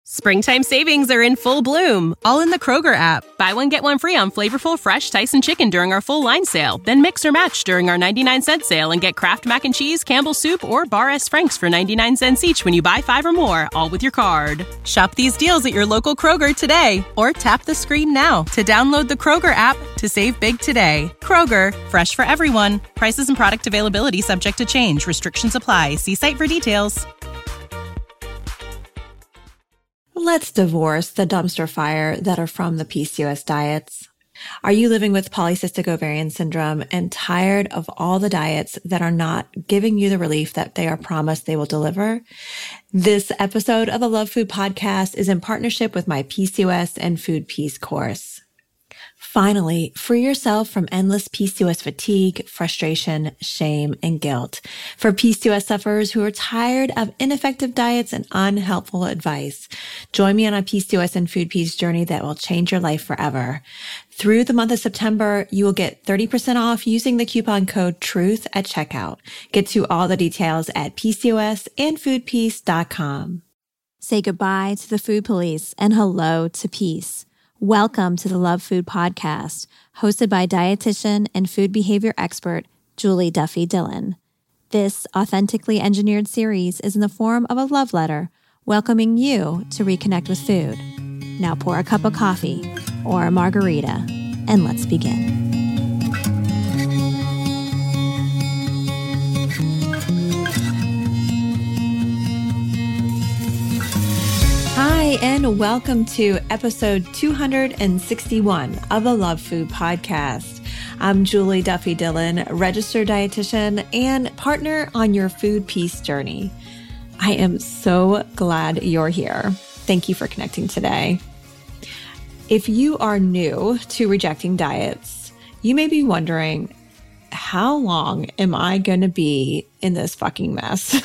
Springtime savings are in full bloom, all in the Kroger app. Buy one, get one free on flavorful, fresh Tyson chicken during our full line sale. Then mix or match during our 99-cent sale and get Kraft Mac and Cheese, Campbell's Soup, or Bar S. Frank's for 99 cents each when you buy 5 or more, all with your card. Shop these deals at your local Kroger today, or tap the screen now to download the Kroger app to save big today. Kroger, fresh for everyone. Prices and product availability subject to change. Restrictions apply. See site for details. Let's divorce the dumpster fire that are from the PCOS diets. Are you living with polycystic ovarian syndrome and tired of all the diets that are not giving you the relief that they are promised they will deliver? This episode of the Love Food Podcast is in partnership with my PCOS and Food Peace course. Finally, free yourself from endless PCOS fatigue, frustration, shame, and guilt. For PCOS sufferers who are tired of ineffective diets and unhelpful advice, join me on a PCOS and Food Peace journey that will change your life forever. Through the month of September, you will get 30% off using the coupon code TRUTH at checkout. Get to all the details at PCOSandFoodPeace.com. Say goodbye to the food police and hello to peace. Welcome to the Love Food Podcast, hosted by dietitian and food behavior expert Julie Duffy Dillon. This authentically engineered series is in the form of a love letter, welcoming you to reconnect with food. Now pour a cup of coffee or a margarita, and let's begin. Hi, and welcome to episode 261 of the Love Food Podcast. I'm Julie Duffy Dillon, registered dietitian and partner on your Food Peace journey. I am so glad you're here. Thank you for connecting today. If you are new to rejecting diets, you may be wondering, how long am I going to be in this fucking mess?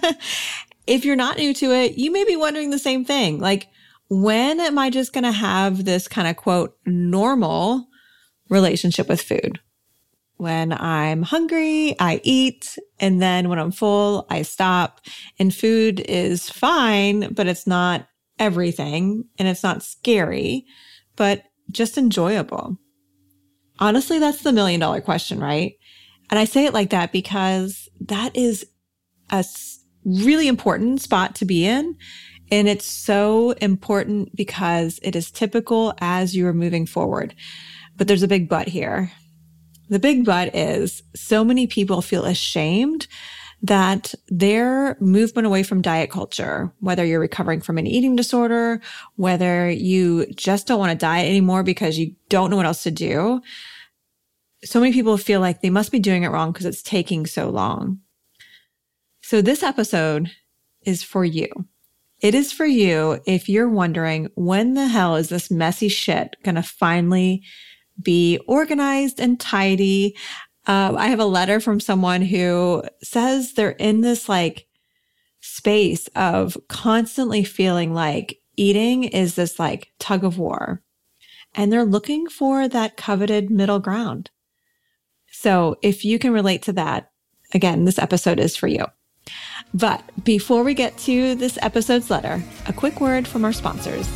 If you're not new to it, you may be wondering the same thing. Like, when am I just going to have this kind of quote normal relationship with food? When I'm hungry, I eat. And then when I'm full, I stop. And food is fine, but it's not everything. And it's not scary, but just enjoyable. Honestly, that's the $1 million question, right? And I say it like that because that is a really important spot to be in. And it's so important because it is typical as you are moving forward. But there's a big but here. The big but is so many people feel ashamed that their movement away from diet culture, whether you're recovering from an eating disorder, whether you just don't want to diet anymore because you don't know what else to do. So many people feel like they must be doing it wrong because it's taking so long. So this episode is for you. It is for you if you're wondering, when the hell is this messy shit going to finally be organized and tidy? I have a letter from someone who says they're in this like space of constantly feeling like eating is this like tug of war, and they're looking for that coveted middle ground. So if you can relate to that, again, this episode is for you. But before we get to this episode's letter, a quick word from our sponsors.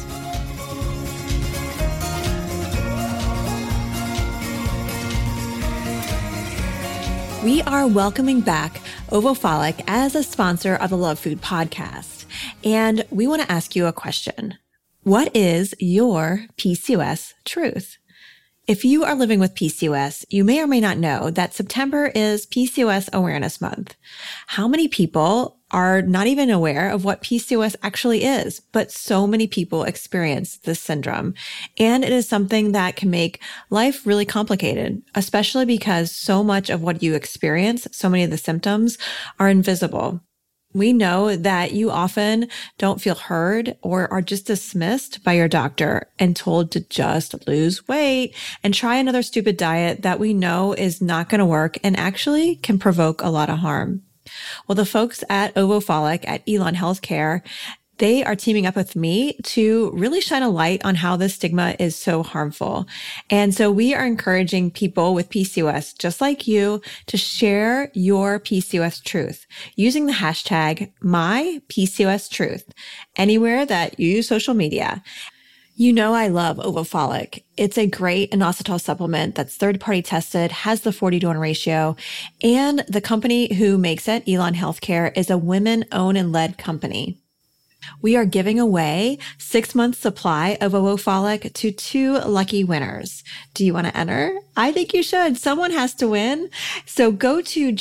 We are welcoming back Ovofolic as a sponsor of the Love Food Podcast. And we want to ask you a question. What is your PCOS truth? If you are living with PCOS, you may or may not know that September is PCOS Awareness Month. How many people are not even aware of what PCOS actually is? But so many people experience this syndrome. And it is something that can make life really complicated, especially because so much of what you experience, so many of the symptoms, are invisible. We know that you often don't feel heard or are just dismissed by your doctor and told to just lose weight and try another stupid diet that we know is not going to work and actually can provoke a lot of harm. Well, the folks at Ovofolic at Elon Healthcare They are teaming up with me to really shine a light on how this stigma is so harmful. And so we are encouraging people with PCOS, just like you, to share your PCOS truth using the hashtag #MyPCOSTruth anywhere that you use social media. You know I love Ovofolic. It's a great inositol supplement that's third-party tested, has the 40-to-1 ratio, and the company who makes it, Elon Healthcare, is a women-owned and led company. We are giving away 6 months supply of Ovofolic to 2 lucky winners. Do you want to enter? I think you should. Someone has to win. So go to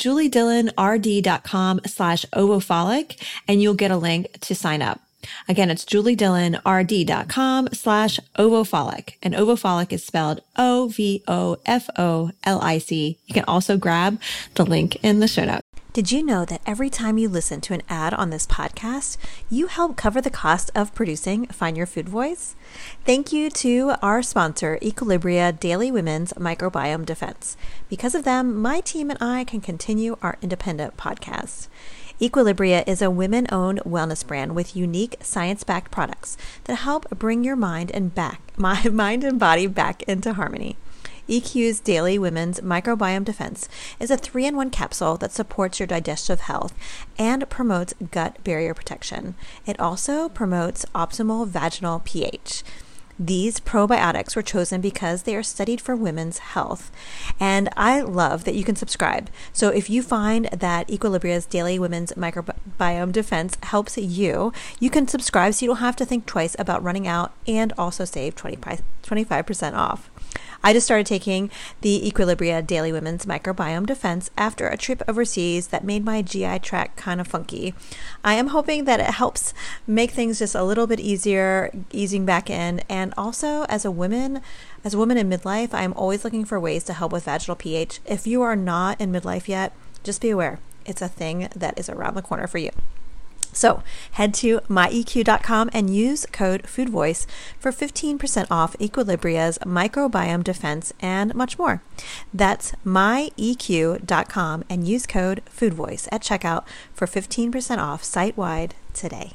juliedillonrd.com/Ovofolic and you'll get a link to sign up. Again, it's juliedillonrd.com/Ovofolic. And Ovofolic is spelled Ovofolic. You can also grab the link in the show notes. Did you know that every time you listen to an ad on this podcast, you help cover the cost of producing Find Your Food Voice? Thank you to our sponsor, Equilibria Daily Women's Microbiome Defense. Because of them, my team and I can continue our independent podcast. Equilibria is a women-owned wellness brand with unique science-backed products that help bring your mind and body back into harmony. EQ's Daily Women's Microbiome Defense is a 3-in-1 capsule that supports your digestive health and promotes gut barrier protection. It also promotes optimal vaginal pH. These probiotics were chosen because they are studied for women's health. And I love that you can subscribe. So if you find that Equilibria's Daily Women's Microbiome Defense helps you, you can subscribe so you don't have to think twice about running out and also save 25% off. I just started taking the Equilibria Daily Women's Microbiome Defense after a trip overseas that made my GI tract kind of funky. I am hoping that it helps make things just a little bit easier, easing back in. And also as a woman in midlife, I'm always looking for ways to help with vaginal pH. If you are not in midlife yet, just be aware. It's a thing that is around the corner for you. So head to myeq.com and use code FOODVOICE for 15% off Equilibria's Microbiome Defense and much more. That's myeq.com and use code FOODVOICE at checkout for 15% off site-wide today.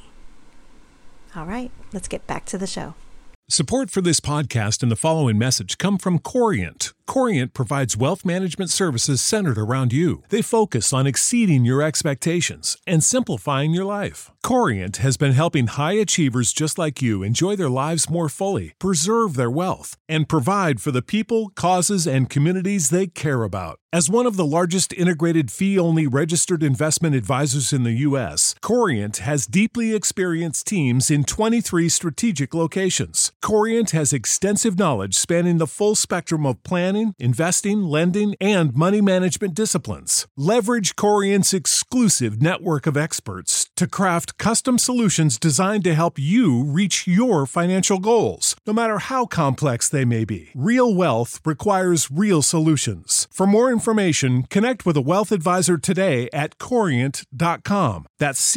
All right, let's get back to the show. Support for this podcast and the following message come from Corient. Corient provides wealth management services centered around you. They focus on exceeding your expectations and simplifying your life. Corient has been helping high achievers just like you enjoy their lives more fully, preserve their wealth, and provide for the people, causes, and communities they care about. As one of the largest integrated fee-only registered investment advisors in the U.S., Corient has deeply experienced teams in 23 strategic locations. Corient has extensive knowledge spanning the full spectrum of planning, investing, lending, and money management disciplines. Leverage Corient's exclusive network of experts to craft custom solutions designed to help you reach your financial goals, no matter how complex they may be. Real wealth requires real solutions. For more information, connect with a wealth advisor today at Corient.com. That's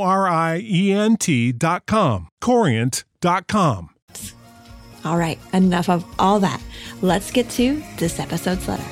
Corient.com. Corient.com. All right, enough of all that. Let's get to this episode's letter.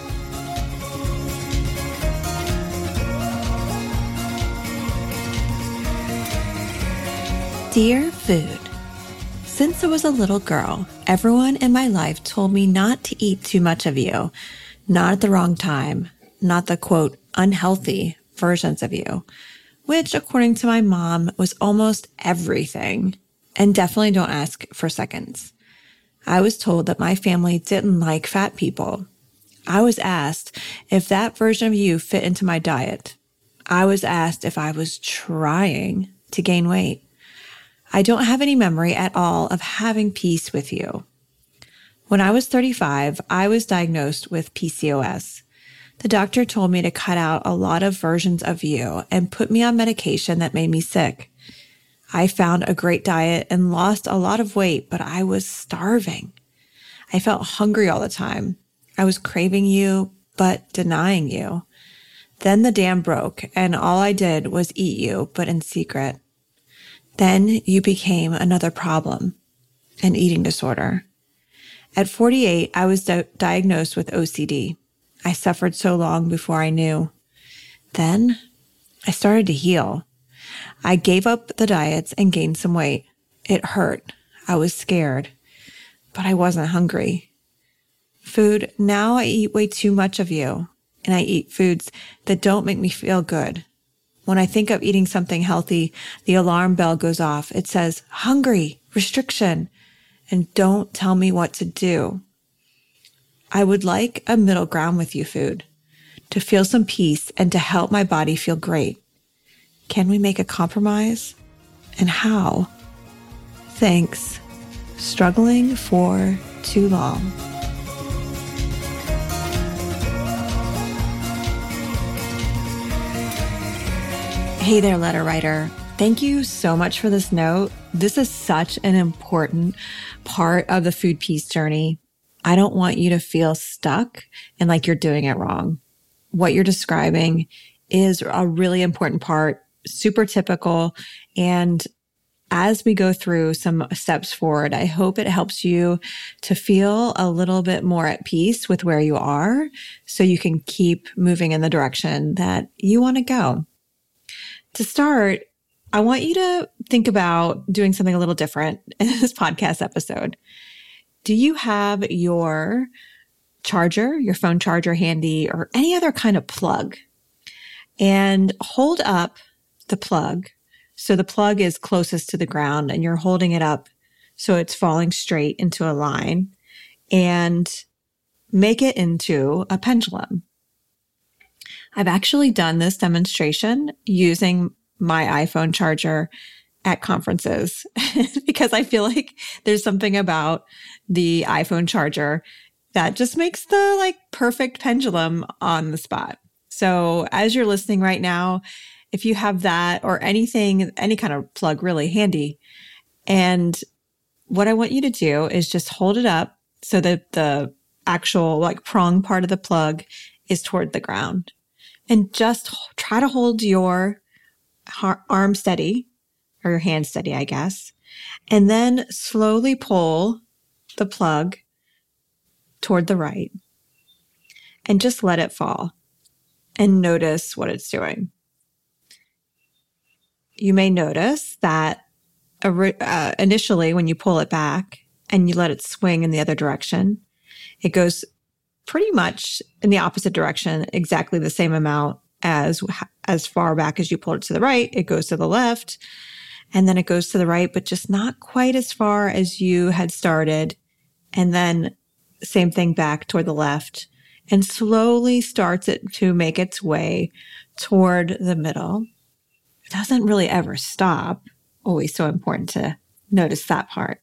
Dear Food, since I was a little girl, everyone in my life told me not to eat too much of you, not at the wrong time, not the quote, unhealthy versions of you, which according to my mom was almost everything. And definitely don't ask for seconds. I was told that my family didn't like fat people. I was asked if that version of you fit into my diet. I was asked if I was trying to gain weight. I don't have any memory at all of having peace with you. When I was 35, I was diagnosed with PCOS. The doctor told me to cut out a lot of versions of you and put me on medication that made me sick. I found a great diet and lost a lot of weight, but I was starving. I felt hungry all the time. I was craving you, but denying you. Then the dam broke, and all I did was eat you, but in secret. Then you became another problem, an eating disorder. At 48, I was diagnosed with OCD. I suffered so long before I knew. Then I started to heal. I gave up the diets and gained some weight. It hurt. I was scared, but I wasn't hungry. Food, now I eat way too much of you, and I eat foods that don't make me feel good. When I think of eating something healthy, the alarm bell goes off. It says, hungry, restriction, and don't tell me what to do. I would like a middle ground with you, food, to feel some peace and to help my body feel great. Can we make a compromise? And how? Thanks. Struggling for too long. Hey there, letter writer. Thank you so much for this note. This is such an important part of the food peace journey. I don't want you to feel stuck and like you're doing it wrong. What you're describing is a really important part, super typical. And as we go through some steps forward, I hope it helps you to feel a little bit more at peace with where you are so you can keep moving in the direction that you want to go. To start, I want you to think about doing something a little different in this podcast episode. Do you have your charger, your phone charger handy, or any other kind of plug? And hold up the plug. So the plug is closest to the ground and you're holding it up so it's falling straight into a line, and make it into a pendulum. I've actually done this demonstration using my iPhone charger at conferences because I feel like there's something about the iPhone charger that just makes the perfect pendulum on the spot. So as you're listening right now, if you have that or anything, any kind of plug really handy, and what I want you to do is just hold it up so that the actual prong part of the plug is toward the ground. And just try to hold your arm steady, or your hand steady, I guess. And then slowly pull the plug toward the right. And just let it fall. And notice what it's doing. You may notice that initially when you pull it back and you let it swing in the other direction, it goes pretty much in the opposite direction, exactly the same amount as far back as you pulled it to the right. It goes to the left, and then it goes to the right, but just not quite as far as you had started. And then same thing back toward the left, and slowly starts it to make its way toward the middle. It doesn't really ever stop. Always so important to notice that part.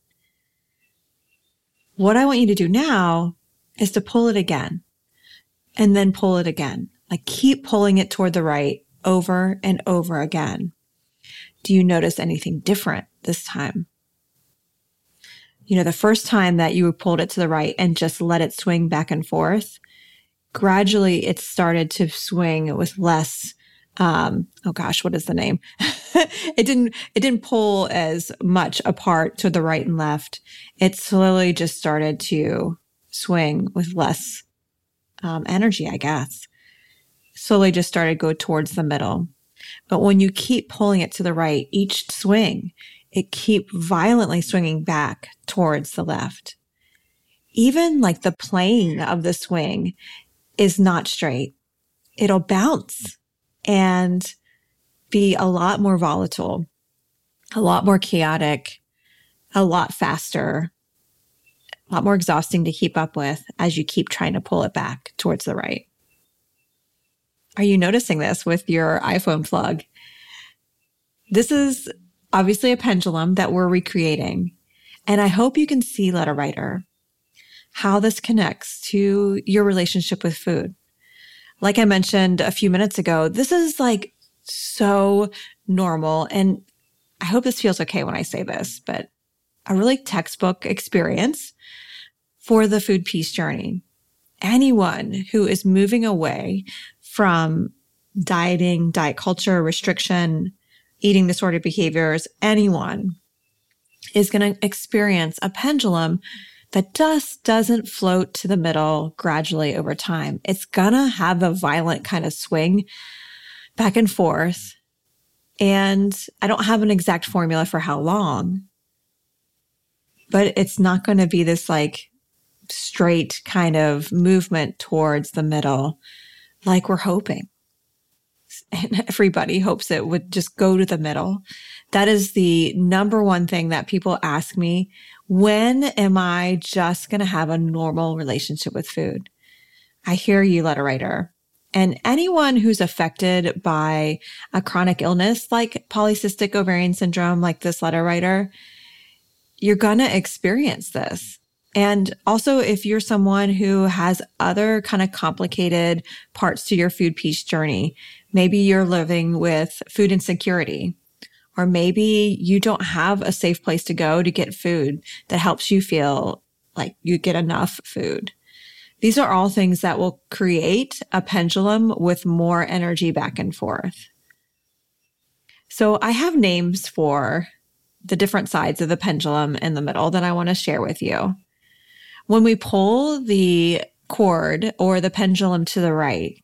What I want you to do now is to pull it again, and then pull it again. Keep pulling it toward the right over and over again. Do you notice anything different this time? The first time that you pulled it to the right and just let it swing back and forth, gradually it started to swing with less, what is the name? It didn't pull as much apart to the right and left. It slowly just started to swing with less energy, I guess. Slowly just started to go towards the middle. But when you keep pulling it to the right, each swing, it keep violently swinging back towards the left. Even the plane of the swing is not straight. It'll bounce and be a lot more volatile, a lot more chaotic, a lot faster, a lot more exhausting to keep up with as you keep trying to pull it back towards the right. Are you noticing this with your iPhone plug? This is obviously a pendulum that we're recreating. And I hope you can see, letter writer, how this connects to your relationship with food. Like I mentioned a few minutes ago, this is so normal. And I hope this feels okay when I say this, but a really textbook experience for the food peace journey. Anyone who is moving away from dieting, diet culture, restriction, eating disordered behaviors, anyone is going to experience a pendulum that just doesn't float to the middle gradually over time. It's going to have a violent kind of swing back and forth. And I don't have an exact formula for how long, but it's not going to be this like straight kind of movement towards the middle like we're hoping. And everybody hopes it would just go to the middle. That is the number one thing that people ask me. When am I just going to have a normal relationship with food? I hear you, letter writer. And anyone who's affected by a chronic illness like polycystic ovarian syndrome, like this letter writer, you're going to experience this. And also, if you're someone who has other kind of complicated parts to your food peace journey, maybe you're living with food insecurity, or maybe you don't have a safe place to go to get food that helps you feel like you get enough food. These are all things that will create a pendulum with more energy back and forth. So I have names for the different sides of the pendulum in the middle that I want to share with you. When we pull the cord or the pendulum to the right,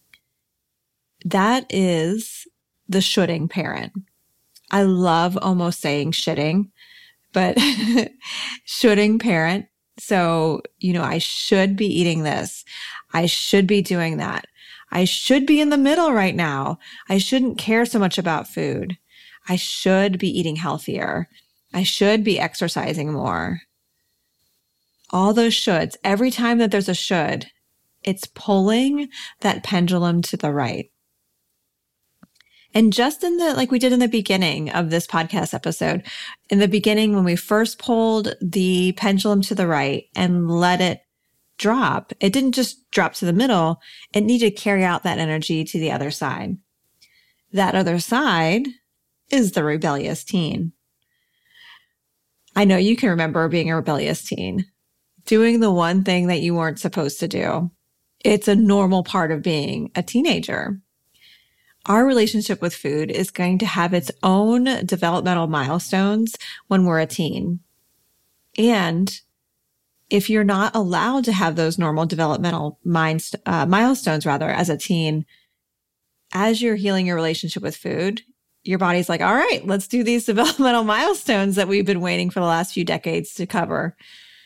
that is the shoulding parent. I love almost saying shitting, but shoulding parent. So, I should be eating this. I should be doing that. I should be in the middle right now. I shouldn't care so much about food. I should be eating healthier. I should be exercising more. All those shoulds. Every time that there's a should, it's pulling that pendulum to the right. And just like we did in the beginning of this podcast episode, in the beginning, when we first pulled the pendulum to the right and let it drop, it didn't just drop to the middle. It needed to carry out that energy to the other side. That other side is the rebellious teen. I know you can remember being a rebellious teen, doing the one thing that you weren't supposed to do. It's a normal part of being a teenager. Our relationship with food is going to have its own developmental milestones when we're a teen. And if you're not allowed to have those normal developmental milestones as a teen, as you're healing your relationship with food, your body's like, all right, let's do these developmental milestones that we've been waiting for the last few decades to cover.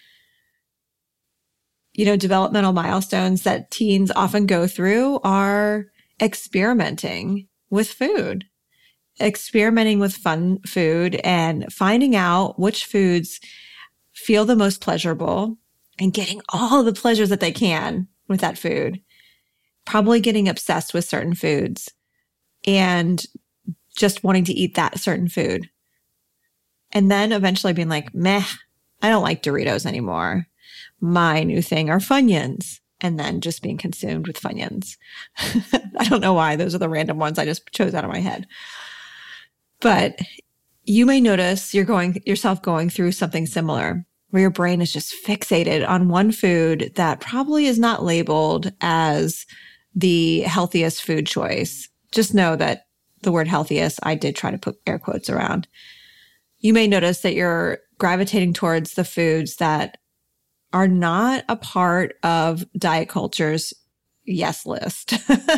Developmental milestones that teens often go through are experimenting with food, experimenting with fun food and finding out which foods feel the most pleasurable and getting all the pleasures that they can with that food, probably getting obsessed with certain foods and just wanting to eat that certain food. And then eventually being like, meh, I don't like Doritos anymore. My new thing are Funyuns. And then just being consumed with Funyuns. I don't know why. Those are the random ones I just chose out of my head. But you may notice yourself going through something similar, where your brain is just fixated on one food that probably is not labeled as the healthiest food choice. Just know that the word healthiest, I did try to put air quotes around. You may notice that you're gravitating towards the foods that are not a part of diet culture's yes list.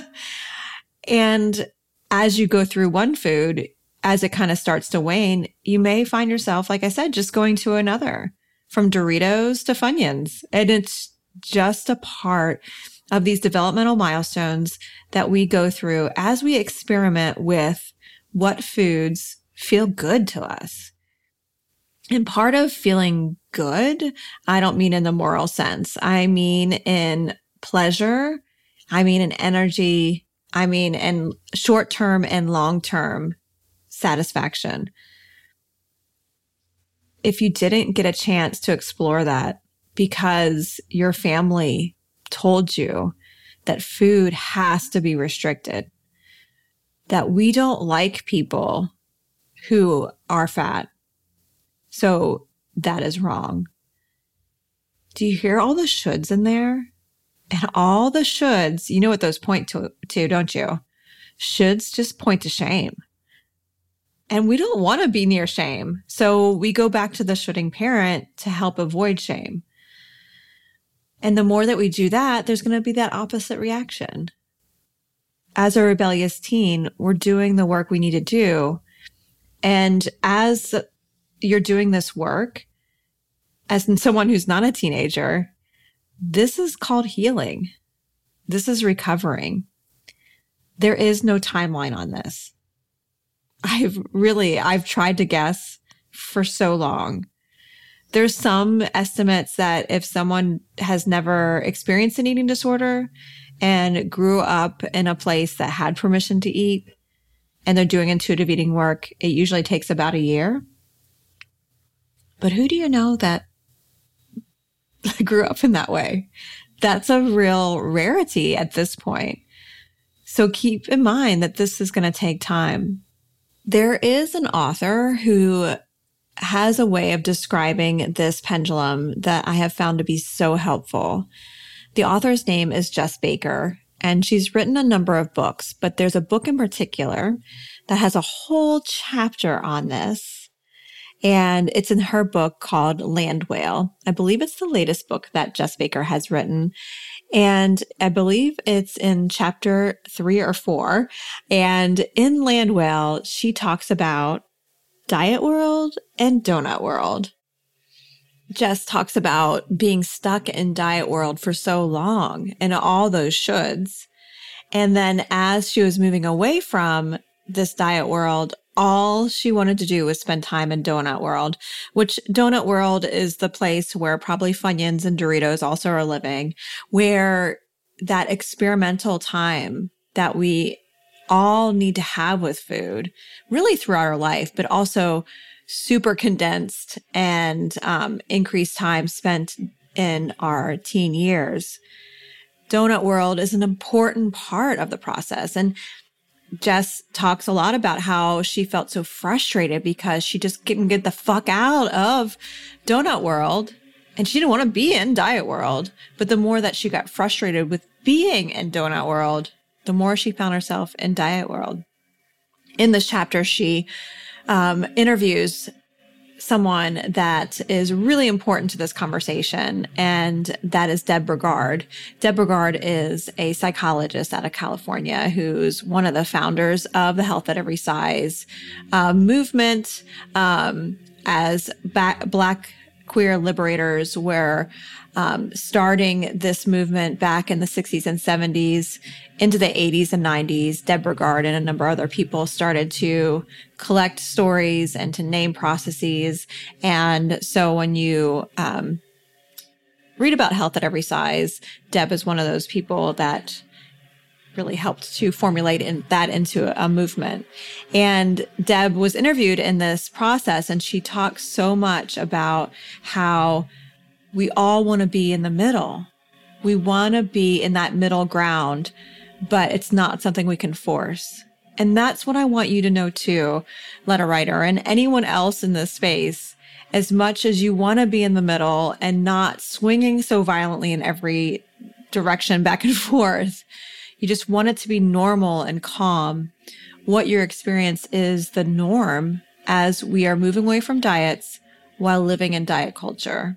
And as you go through one food, as it kind of starts to wane, you may find yourself, like I said, just going to another, from Doritos to Funyuns. And it's just a part of these developmental milestones that we go through as we experiment with what foods feel good to us. And part of feeling good, I don't mean in the moral sense. I mean in pleasure. I mean in energy. I mean in short-term and long-term satisfaction. If you didn't get a chance to explore that because your family told you that food has to be restricted, that we don't like people who are fat, so that is wrong. Do you hear all the shoulds in there? And all the shoulds, you know what those point to, don't you? Shoulds just point to shame. And we don't want to be near shame. So we go back to the shoulding parent to help avoid shame. And the more that we do that, there's going to be that opposite reaction. as a rebellious teen, we're doing the work we need to do. And as you're doing this work, as someone who's not a teenager, this is called healing. This is recovering. There is no timeline on this. I've tried to guess for so long. There's some estimates that if someone has never experienced an eating disorder and grew up in a place that had permission to eat and they're doing intuitive eating work, it usually takes about a year. But who do you know that grew up in that way? That's a real rarity at this point. So keep in mind that this is going to take time. There is an author who has a way of describing this pendulum that I have found to be so helpful. The author's name is Jess Baker, and she's written a number of books, but there's a book in particular that has a whole chapter on this. And it's in her book called Land Whale. I believe it's the latest book that Jess Baker has written. And I believe it's in chapter 3 or 4. And in Land Whale, she talks about diet world and donut world. Jess talks about being stuck in diet world for so long and all those shoulds. And then as she was moving away from this diet world, all she wanted to do was spend time in donut world, which donut world is the place where probably Funyuns and Doritos also are living, where that experimental time that we all need to have with food really throughout our life, but also super condensed and increased time spent in our teen years. Donut world is an important part of the process. And Jess talks a lot about how she felt so frustrated because she just couldn't get the fuck out of donut world and she didn't want to be in diet world. But the more that she got frustrated with being in donut world, the more she found herself in diet world. In this chapter, she interviews someone that is really important to this conversation, and that is Deb Burgard. Deb Burgard is a psychologist out of California who's one of the founders of the Health at Every Size movement, as Black queer liberators were starting this movement back in the 60s and 70s into the 80s and 90s. Deb Burgard and a number of other people started to collect stories and to name processes. And so when you read about Health at Every Size, Deb is one of those people that really helped to formulate that into a movement. And Deb was interviewed in this process, and she talks so much about how we all want to be in the middle. We want to be in that middle ground, but it's not something we can force. And that's what I want you to know too, letter writer, and anyone else in this space. As much as you want to be in the middle and not swinging so violently in every direction back and forth, you just want it to be normal and calm. What your experience is the norm as we are moving away from diets while living in diet culture.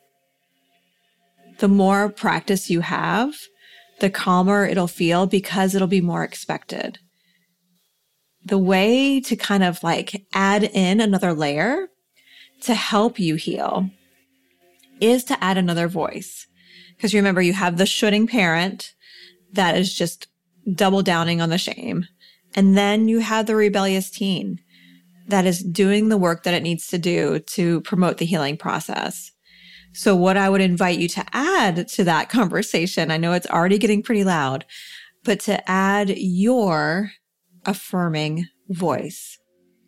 The more practice you have, the calmer it'll feel because it'll be more expected. The way to kind of like add in another layer to help you heal is to add another voice. Because remember, you have the shoulding parent that is just double downing on the shame. And then you have the rebellious teen that is doing the work that it needs to do to promote the healing process. So what I would invite you to add to that conversation, I know it's already getting pretty loud, but to add your affirming voice.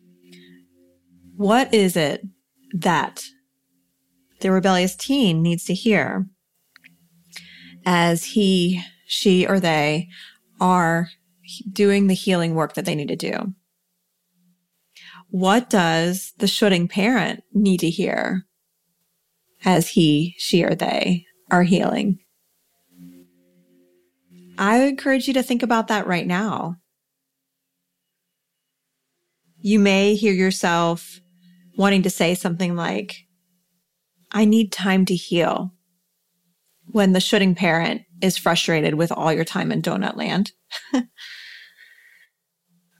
What is it that the rebellious teen needs to hear as he, she, or they are doing the healing work that they need to do? What does the shoulding parent need to hear as he, she, or they are healing? I encourage you to think about that right now. You may hear yourself wanting to say something like, I need time to heal, when the shoulding parent is frustrated with all your time in donut land.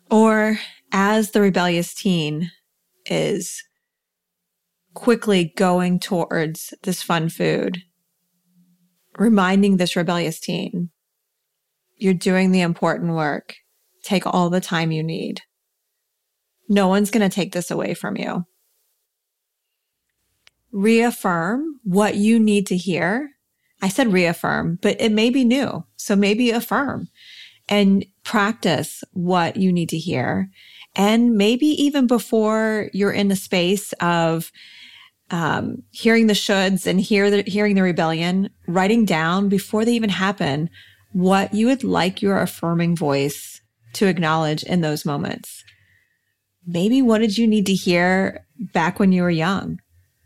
Or as the rebellious teen is quickly going towards this fun food, reminding this rebellious teen, you're doing the important work. Take all the time you need. No one's going to take this away from you. Reaffirm what you need to hear. I said reaffirm, but it may be new. So maybe affirm and practice what you need to hear. And maybe even before you're in the space of hearing the shoulds and hearing the rebellion, writing down before they even happen what you would like your affirming voice to acknowledge in those moments. Maybe what did you need to hear back when you were young?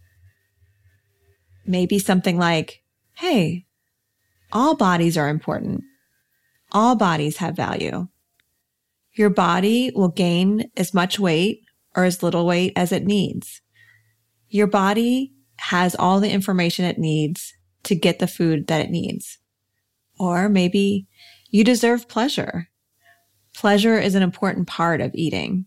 Maybe something like, hey, all bodies are important. All bodies have value. Your body will gain as much weight or as little weight as it needs. Your body has all the information it needs to get the food that it needs. Or maybe you deserve pleasure. Pleasure is an important part of eating.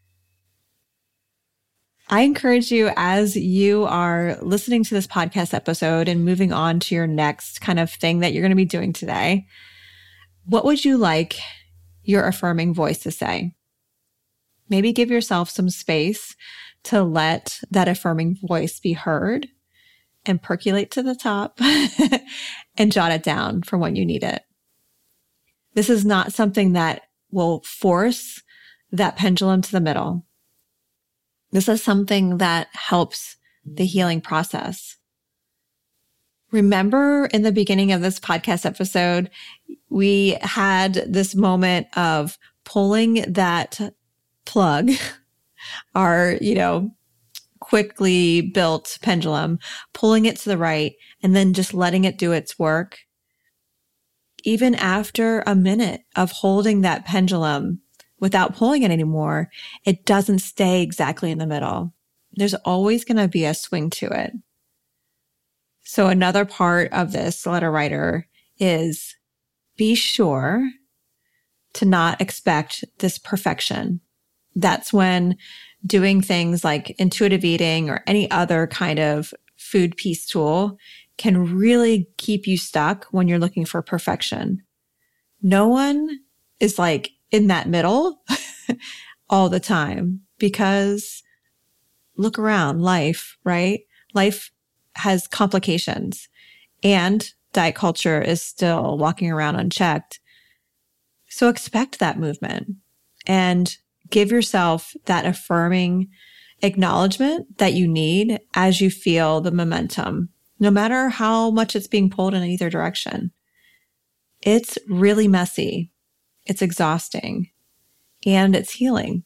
I encourage you, as you are listening to this podcast episode and moving on to your next kind of thing that you're going to be doing today, what would you like your affirming voice to say? Maybe give yourself some space to let that affirming voice be heard and percolate to the top and jot it down for when you need it. This is not something that will force that pendulum to the middle. This is something that helps the healing process. Remember in the beginning of this podcast episode, we had this moment of pulling that plug, our, quickly built pendulum, pulling it to the right, and then just letting it do its work. Even after a minute of holding that pendulum without pulling it anymore, it doesn't stay exactly in the middle. There's always going to be a swing to it. So another part of this, letter writer, is be sure to not expect this perfection. That's when doing things like intuitive eating or any other kind of food peace tool can really keep you stuck when you're looking for perfection. No one is like in that middle all the time, because look around life, right? Life has complications and diet culture is still walking around unchecked. So expect that movement and give yourself that affirming acknowledgement that you need as you feel the momentum, no matter how much it's being pulled in either direction. It's really messy. It's exhausting, and it's healing.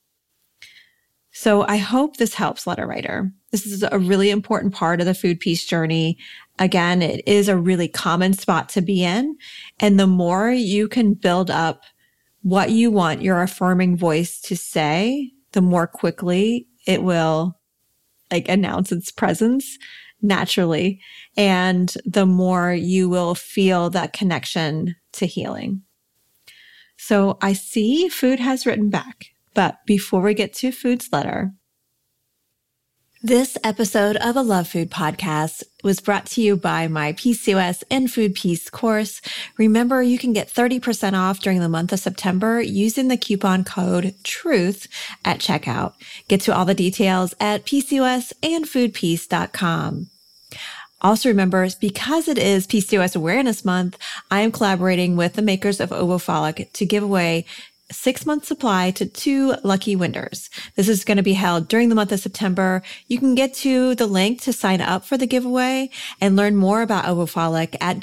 So I hope this helps, letter writer. This is a really important part of the food peace journey. Again, it is a really common spot to be in. And the more you can build up what you want your affirming voice to say, the more quickly it will announce its presence naturally. And the more you will feel that connection to healing. So I see Food has written back, but before we get to Food's letter, this episode of the Love Food Podcast was brought to you by my PCOS and Food Peace course. Remember, you can get 30% off during the month of September using the coupon code TRUTH at checkout. Get to all the details at PCOSandFoodPeace.com. Also remember, because it is PCOS Awareness Month, I am collaborating with the makers of Ovofolic to give away a 6-month supply to 2 lucky winners. This is going to be held during the month of September. You can get to the link to sign up for the giveaway and learn more about Ovofolic at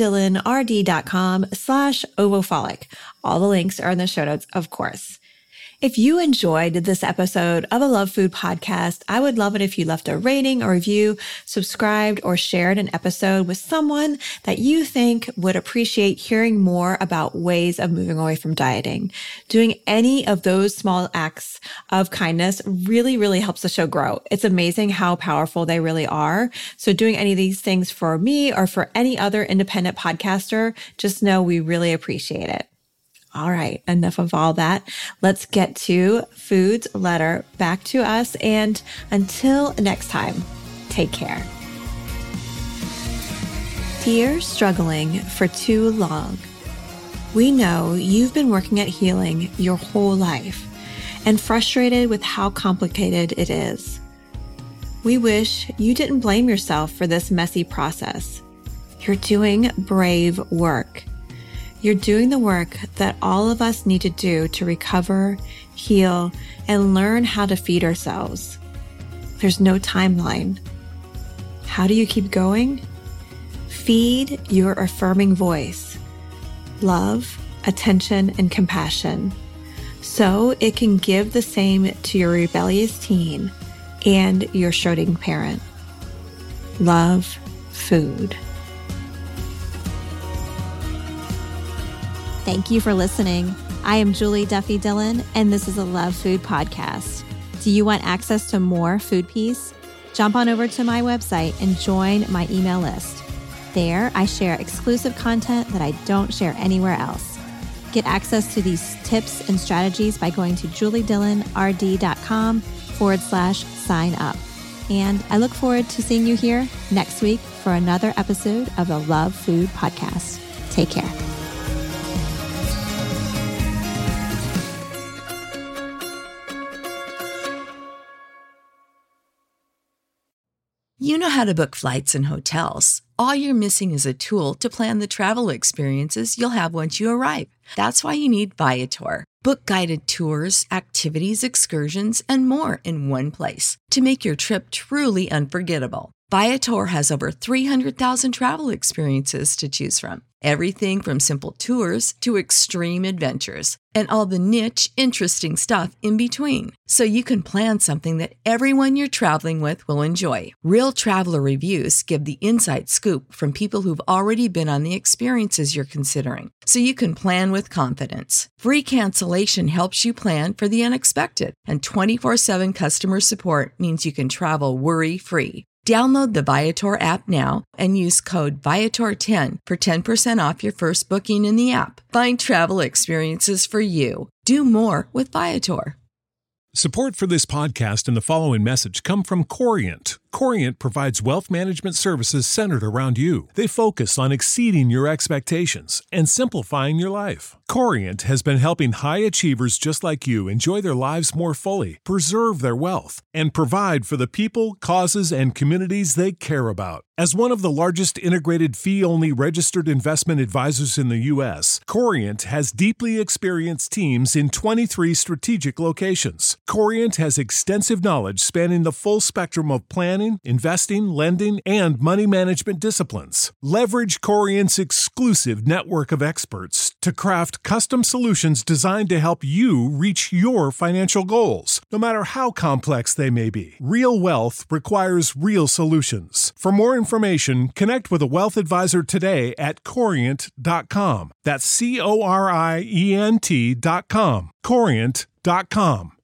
juliedillonrd.com/Ovofolic. All the links are in the show notes, of course. If you enjoyed this episode of the Love Food Podcast, I would love it if you left a rating or review, subscribed, or shared an episode with someone that you think would appreciate hearing more about ways of moving away from dieting. Doing any of those small acts of kindness really, really helps the show grow. It's amazing how powerful they really are. So doing any of these things for me or for any other independent podcaster, just know we really appreciate it. All right, enough of all that. Let's get to Food's letter back to us. And until next time, take care. Dear struggling for too long, we know you've been working at healing your whole life and frustrated with how complicated it is. We wish you didn't blame yourself for this messy process. You're doing brave work. You're doing the work that all of us need to do to recover, heal, and learn how to feed ourselves. There's no timeline. How do you keep going? Feed your affirming voice, love, attention, and compassion, so it can give the same to your rebellious teen and your shouting parent. Love food. Thank you for listening. I am Julie Duffy Dillon, and this is a Love Food podcast. Do you want access to more Food Peace? Jump on over to my website and join my email list. There, I share exclusive content that I don't share anywhere else. Get access to these tips and strategies by going to juliedillonrd.com/sign up. And I look forward to seeing you here next week for another episode of the Love Food podcast. Take care. You know how to book flights and hotels. All you're missing is a tool to plan the travel experiences you'll have once you arrive. That's why you need Viator. Book guided tours, activities, excursions, and more in one place to make your trip truly unforgettable. Viator has over 300,000 travel experiences to choose from. Everything from simple tours to extreme adventures and all the niche, interesting stuff in between. So you can plan something that everyone you're traveling with will enjoy. Real traveler reviews give the inside scoop from people who've already been on the experiences you're considering. So you can plan with confidence. Free cancellation helps you plan for the unexpected. And 24/7 customer support means you can travel worry-free. Download the Viator app now and use code Viator10 for 10% off your first booking in the app. Find travel experiences for you. Do more with Viator. Support for this podcast and the following message come from Corient. Corient provides wealth management services centered around you. They focus on exceeding your expectations and simplifying your life. Corient has been helping high achievers just like you enjoy their lives more fully, preserve their wealth, and provide for the people, causes, and communities they care about. As one of the largest integrated fee-only registered investment advisors in the U.S., Corient has deeply experienced teams in 23 strategic locations. Corient has extensive knowledge spanning the full spectrum of planning, investing, lending, and money management disciplines. Leverage Corient's exclusive network of experts to craft custom solutions designed to help you reach your financial goals, no matter how complex they may be. Real wealth requires real solutions. For more information, connect with a wealth advisor today at Corient.com. That's Corient.com. Corient.com.